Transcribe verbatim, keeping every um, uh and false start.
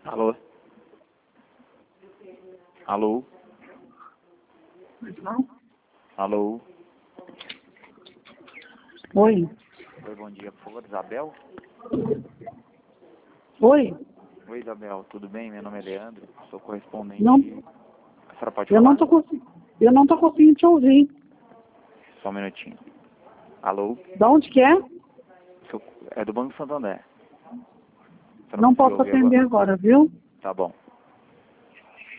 Alô? Alô? Não? Alô? Oi. Oi, bom dia, por favor, Isabel? Oi. Oi, Isabel, tudo bem? Meu nome é Leandro, sou correspondente... Não, A senhora pode eu falar? não tô conseguindo, eu não tô conseguindo te ouvir. Só um minutinho. Alô? Da onde que é? Sou- É do Banco Santander. A senhora Não conseguiu posso ouvir atender agora, viu? Tá bom.